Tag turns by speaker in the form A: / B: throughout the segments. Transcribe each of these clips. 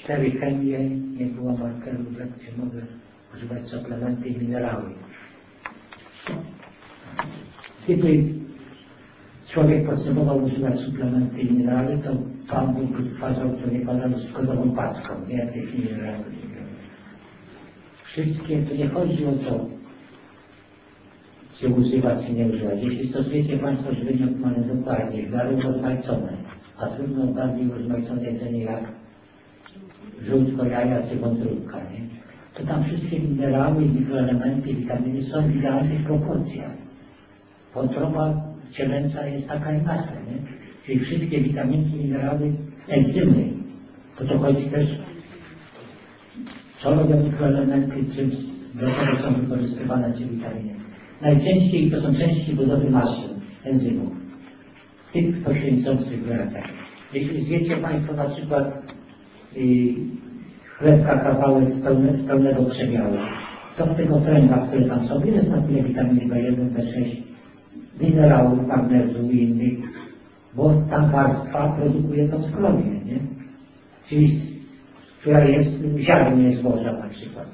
A: 4 chemię, nie było markerów, gdzie mogę używać suplementy i minerały. Gdyby człowiek potrzebował używać suplementy i minerały, to Pan Bóg stwarzał człowieka z kozową paczką, nie tych minerałów. Wszystkie, to nie chodzi o to, czy używać, czy nie używać. Jeśli stosujecie Państwo żywienie optymalne dokładnie, w miarę urozmaicone, a trudno bardziej urozmaicone jedzenie jak żółtko, jaja czy wątróbka, nie? To tam wszystkie minerały, mikroelementy, witaminy są w idealnych proporcjach. Wątroba cielęca jest taka i masa, nie? Czyli wszystkie witaminki, minerały, enzymy. Bo to chodzi też, co robią mikroelementy, czym do czego są wykorzystywane te witaminy. Najczęściej to są części budowy maseł, enzymów, tych poświęcących relacjach. Jeśli zjecie Państwo na przykład chlebka, kawałek z pełnego przemiału, to w tych okręgach, które tam są, jest na tyle witaminy B1, B6, minerałów, magnezu i innych, bo ta warstwa produkuje tą skrobię, nie? Czyli która jest w ziarnie zboża na przykład.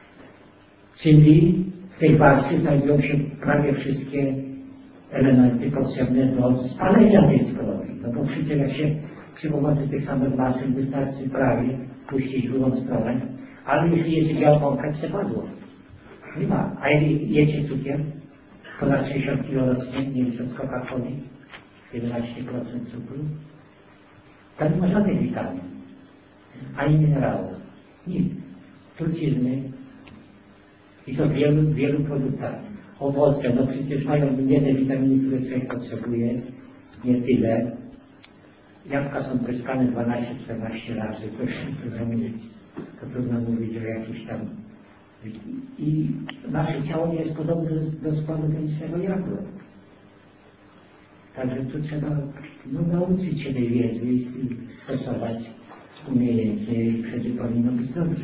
A: Czyli w tej warstwie znajdują się prawie wszystkie elementy potrzebne do spalenia tej skrobi. No bo przecież jak się przy pomocy tych samych maszyn wystarczy prawie puścić w drugą stronę, ale jeśli jecie białą mąkę, przepadło. Nie ma. A jeśli jecie cukier, ponad 60 kg rocznie, nie licząc Coca-Coli, 11% cukru, tam nie ma żadnych witamin, ani minerałów, nic. Trucizny i to w wielu produktach. Owoce, no przecież mają nie te witaminy, które człowiek potrzebuje, nie tyle. Jabłka są pryskane 12-14 razy, to trudno mówić o jakiś tam. I nasze ciało nie jest podobne do składu chemicznego jabłka. Także tu trzeba nauczyć się tej wiedzy i stosować umiejętnie i wtedy powinno być dobrze.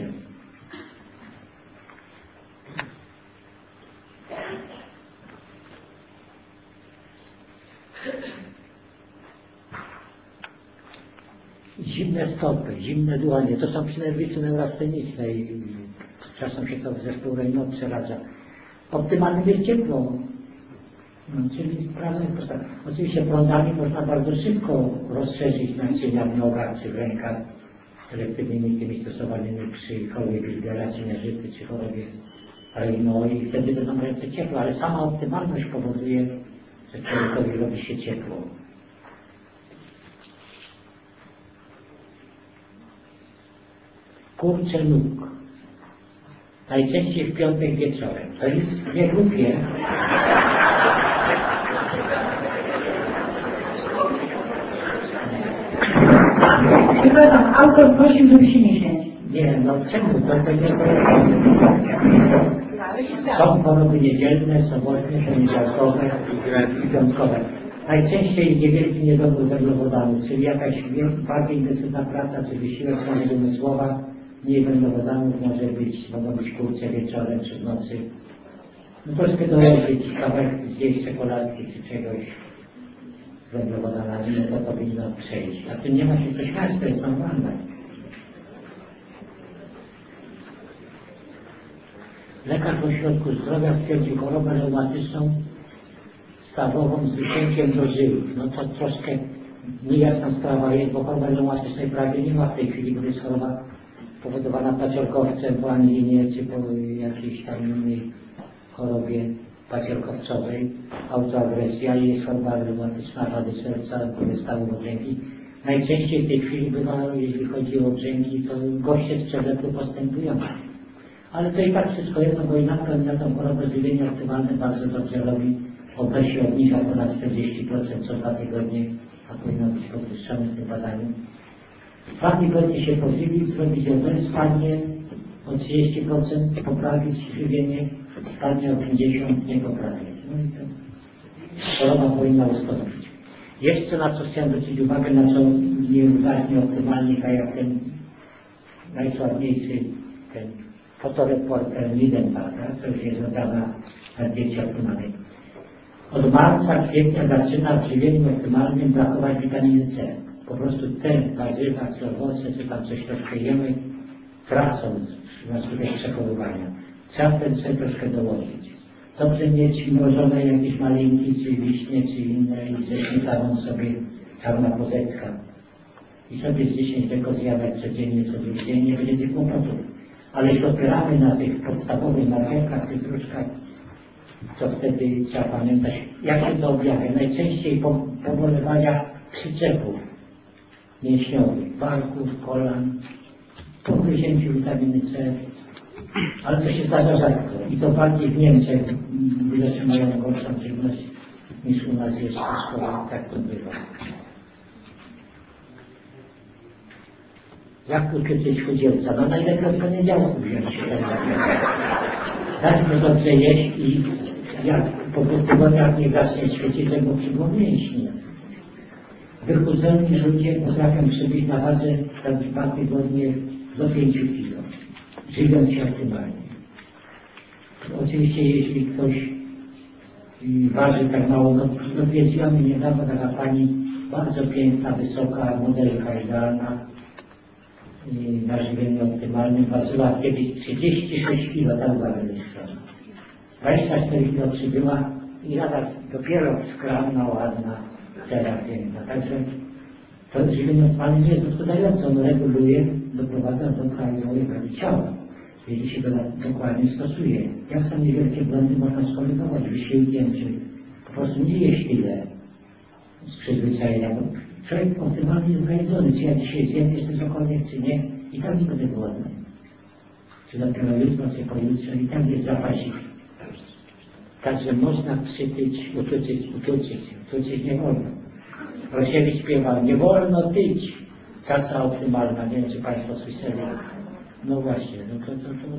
A: Zimne stopy, zimne dłonie, to są przynerwice neurasteniczne i czasem się to w zespół Raynaud przeradza. Optymalnym jest ciepło. No, czyli sprawa jest prosta. Oczywiście prądami można bardzo szybko rozszerzyć naczynia w nogach czy w rękach selektywnymi tymi stosowanymi przy chorobie Bilgera czy nieżyty czy chorobie Raynaud i wtedy będą ręce ciepło, ale sama optymalność powoduje, że człowiekowi robi się ciepło. Kurcze nóg. Najczęściej w piątek wieczorem. To jest nie głupie.
B: Przepraszam, autor prosił, żeby się nie śmiać.
A: Nie, no czemu? To nie to. Są choroby niedzielne, sobotnie, poniedziałkowe i piątkowe. Najczęściej niewielki niedobór węglowodanów, czyli jakaś bardziej intensywna praca, czy wysiłek samego umysłowa, mniej węglowodanów mogą być kurcze wieczorem czy w nocy. No troszkę dołożyć kawałek, zjeść czekoladki czy czegoś z węglowodanami, no to powinno przejść. A tym nie ma się co śmiać, to jest normalne. Lekarz w ośrodku zdrowia stwierdził chorobę reumatyczną stawową z wisienkiem do żył. No to troszkę niejasna sprawa jest, bo choroba reumatycznej prawie nie ma w tej chwili, bo jest choroba powodowana paciorkowcem po anginie czy po jakiejś tam innej chorobie paciorkowcowej, autoagresja i jest choroba reumatyczna, wady serca, stawu obrzęki. Najczęściej w tej chwili bywa, jeśli chodzi o obrzęki, to goście z przewleku postępują. Ale to i tak wszystko jedno, bo i na tą chorobę żywienie optymalne bardzo dobrze robi. OB się obniża ponad 40% co 2 tygodnie, a powinno być podwyższone w tym badaniu. 2 tygodnie się pożywić, zrobić OB, spadnie o 30%, poprawić żywienie, spadnie o 50%, nie poprawić. No i to choroba powinna ustąpić. Jeszcze na co chciałem zwrócić uwagę, na co nieuważnie optymalnie, tak jak ten najsławniejszy, ten fotoreporter Lidenbach, co już jest oddana na diecie optymalnej. Od marca, kwietnia zaczyna w żywieniu optymalnym brakować witaminy C. po prostu te warzywa, czy owoce, czy tam coś troszkę jemy, tracą na skutek przechowywania. Trzeba wtedy sobie troszkę dołożyć. Dobrze mieć mrożone jakieś malinki, czy wiśnie, czy inne i ze śmietaną sobie czarna pozecka. I sobie z 10 deko zjadać codziennie, co drugi dzień, nie będzie tych kłopotów. Ale jeśli opieramy na tych podstawowych marchewkach, pietruszkach, to wtedy trzeba pamiętać, jakie to objawia. Najczęściej pobolewania przyczepów mięśniowych, barków, kolan, po wyzięciu witaminy C, ale to się zdarza rzadko. I to bardziej w Niemczech widocznie mają gorszą żywność niż u nas jest w szkole. Tak to bywa. Jak ukryć chudzielca? No najlepiej od poniedziałku wziąć się dać mu dobrze jeść i jak po 2 tygodniach nie zacznie świecić, że mu przybyło mięśnie. Wychudzeni ludzie potrafią przybyć na wadze za 2 tygodnie do 5 kg, żywiąc się optymalnie. Oczywiście jeśli ktoś waży tak mało, no wiedziała mi niedawno taka pani, bardzo piękna, wysoka, modelka idealna, na żywieniu optymalnym, ważyła kiedyś 36 kg, tak uwaga strony. 24 kg przybyła i rada dopiero skromna, ładna, cera piękna. Także to żywienie optymalne nie jest odpowiadające, ono reguluje, doprowadza do prawidłowej wagi ciała, jeśli się go dokładnie stosuje. Jak są niewielkie błędy można skorygować wysiłkiem, czy po prostu nie jeść tyle z przyzwyczajenia, bo człowiek optymalnie jest zajedzony, czy ja dzisiaj zjem jeszcze cokolwiek, czy nie, i tak nie będę głodny. Czy dopiero jutro, czy pojutrze, i tak jest zapasik. Także można przytyć, utuczyć nie wolno. Rosiewicz śpiewał, nie wolno tyć. Caca optymalna, nie wiem, czy Państwo słyszeli. No właśnie, no to.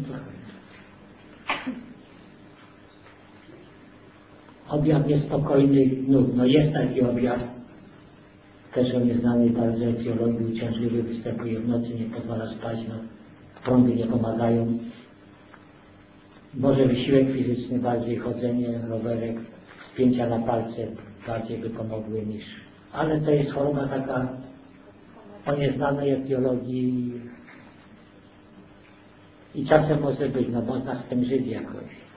A: Objaw niespokojnych nut. No jest taki objaw, też on jest znany bardzo etiologii, uciążliwy, występuje w nocy, nie pozwala spać, no, prądy nie pomagają. Może wysiłek fizyczny, bardziej chodzenie, rowerek, spięcia na palce bardziej by pomogły niż... Ale to jest choroba taka o nieznanej etiologii i czasem może być, no można z tym żyć jakoś.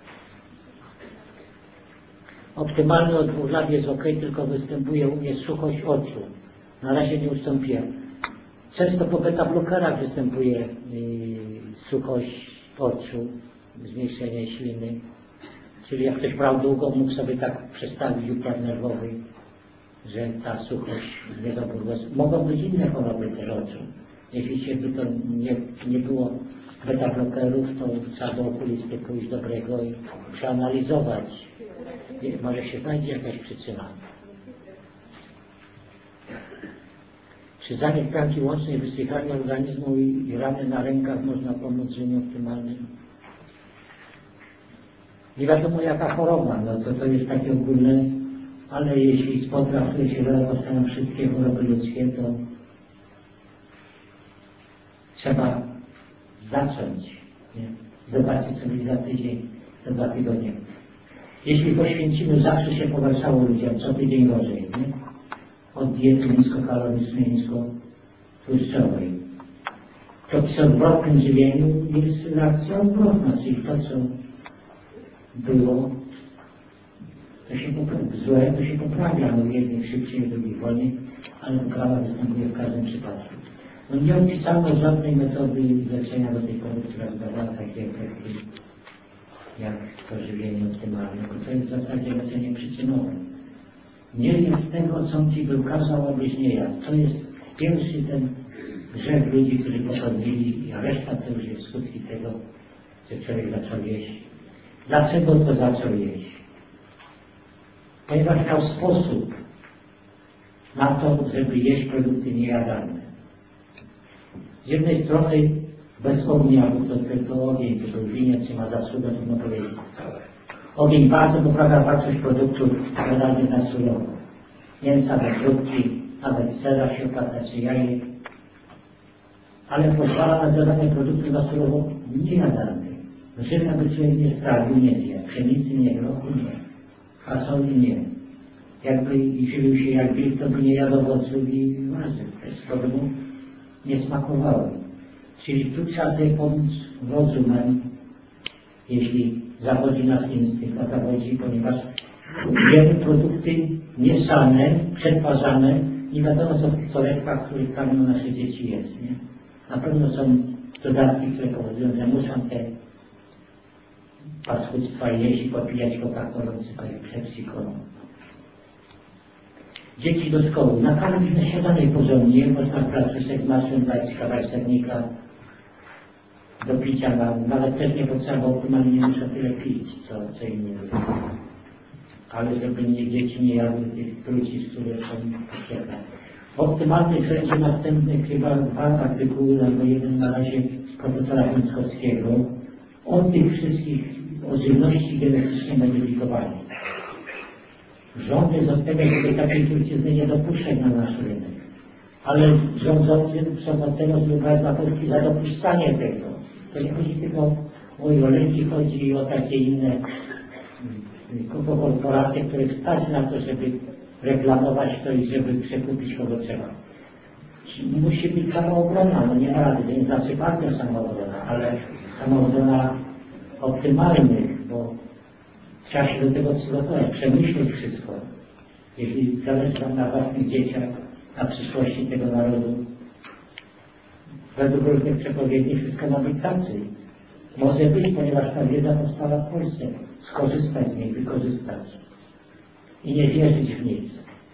A: Optymalny od 2 lat jest ok, tylko występuje u mnie suchość oczu. Na razie nie ustąpiła. Często po beta-blokerach występuje suchość oczu, zmniejszenie śliny. Czyli jak ktoś brał długo, mógł sobie tak przestawić układ nerwowy, że ta suchość, niedobór głosu. Mogą być inne choroby też oczu. Jeśli się by to nie było beta-blokerów, to trzeba do okulisty pójść dobrego i przeanalizować. Może się znajdzie jakaś przyczyna. Przy zanik tkanki łącznej, wysychaniu organizmu i rany na rękach można pomóc w żywieniu optymalnym. Nie wiadomo jaka choroba, no to jest takie ogólne, ale jeśli z potraw, które się zaraz powstają wszystkie choroby ludzkie, to trzeba zacząć, nie? Zobaczyć sobie za tydzień, za 2 tygodnie. Jeśli poświęcimy, zawsze się pogarszało ludziom, co tydzień gorzej, nie? Od diety niskokalorycznej, niskotłuszczowej. To przy odwrotnym żywieniu jest reakcja odwrotna, czyli to, co było, to się poprawia. Złe to się poprawia, no jednych szybciej, drugich wolniej, ale poprawa występuje w każdym przypadku. No nie opisano żadnej metody leczenia do tej pory, która dawała takie efekty, jak to żywienie optymalne, bo to jest w zasadzie leczenie przyczynowe. Nie jest tego, co ci był kazał, abyś nie jadł. To jest pierwszy ten grzech ludzi, którzy popełnili, a reszta to już jest skutki tego, że człowiek zaczął jeść. Dlaczego to zaczął jeść? Ponieważ miał sposób na to, żeby jeść produkty niejadalne. Z jednej strony bez ognia, bo to ogień, czy był winiec, czy ma zasługę, trudno powiedzieć. Ogień bardzo poprawia wartość produktów jadalnych na surowo. Mięsa, wędrówki, nawet sera się opłaca, czy jajek. Ale pozwala na zjadanie produktów na surowo niejadalnych. Żyta by człowiek nie strawił, nie zjadł. Pszenicy nie, grochu nie, fasoli nie. jakby i żywił się jak wilk, to by nie jadł owoców i warzyw. Te szkoły mu nie smakowały. Czyli tu trzeba sobie pomóc rozumem, jeśli zawodzi nas instynkt, a zawodzi, ponieważ jemy produkty mieszane, przetwarzane, nie wiadomo co w tych torebkach, których tam nasze dzieci jest. Nie? Na pewno są dodatki, które powodują, że muszą te paskudztwa jeść i popijać Coca-Colą czy Pepsi-Colą. Dzieci do szkoły. Nakarmić na śniadanie porządnie, można placuszek z masłem dać, kawałek sernika do picia, nawet też nie potrzeba, bo optymalnie nie muszą tyle pić, co inni ludzie. Ale żeby dzieci nie jadły tych trucizn, które są potrzebne. Optymalny będzie następny chyba 2 artykuły, albo jeden na razie profesora Piątkowskiego o tych wszystkich, o żywności genetycznie modyfikowanej. Rząd jest od tego, żeby takiej trucizny nie dopuszczać na nasz rynek. Ale rządzący są od tego, żeby brać na Polski za dopuszczanie tego. To nie chodzi tylko o olejki, chodzi o takie inne korporacje, które stać na to, żeby reklamować to i żeby przekupić kogo trzeba. Musi być samoobrona, no nie ma rady, to nie znaczy bardzo samoobrona, ale samoobrona optymalnych, bo trzeba się do tego przygotować, przemyśleć wszystko. Jeśli zależy nam na własnych dzieciach, na przyszłości tego narodu, według różnych przepowiedni wszystko ma być tacy. Może być, ponieważ ta wiedza powstała w Polsce. Skorzystać z niej, wykorzystać. I nie wierzyć w nic.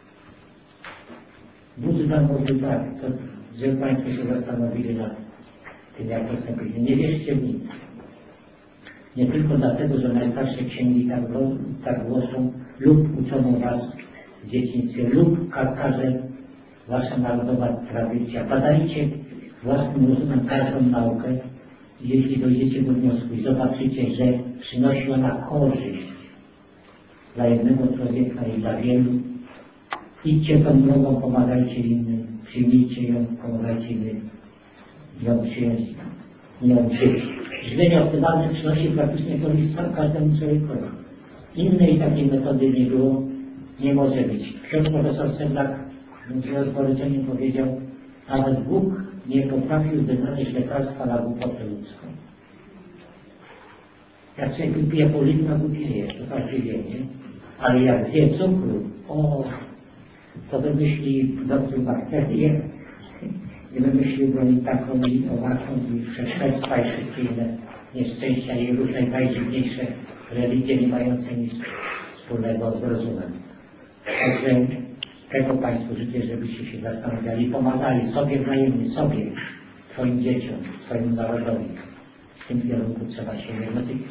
A: Bóg nam mówił tak, żeby Państwo się zastanowili nad tym, jak postąpili. Nie wierzcie w nic. Nie tylko dlatego, że najstarsze księgi tak głoszą, lub uczono Was w dzieciństwie, lub każe Wasza narodowa tradycja. Badajcie własnym rozumem każdą naukę, jeśli dojdziecie do wniosku i zobaczycie, że przynosi ona korzyść dla jednego człowieka i dla wielu, idźcie tą drogą, pomagajcie innym, przyjmijcie ją, pomagajcie innym, ją przyjąć, ją żyć. Żywienie optymalne przynosi praktycznie korzyść każdemu człowiekowi. Innej takiej metody nie było, nie może być. Ksiądz profesor Sedlak w rozporządzeniu powiedział, nawet Bóg nie potrafił wynaleźć lekarstwa na głupotę ludzką. Jak człowiek wypije pół litra, głupieje, to każdy wie, nie? Ale jak zje cukru, to wymyśli doktor bakterię i wymyślił go i taką, i owaką, i przestępstwa, i wszystkie inne nieszczęścia, i różne najdziwniejsze religie nie mające nic wspólnego z rozumem. Także tego Państwu życzę, żebyście się zastanawiali, pomagali sobie wzajemnie, sobie, swoim dzieciom, swojemu narodowi. W tym kierunku trzeba się jednoczyć.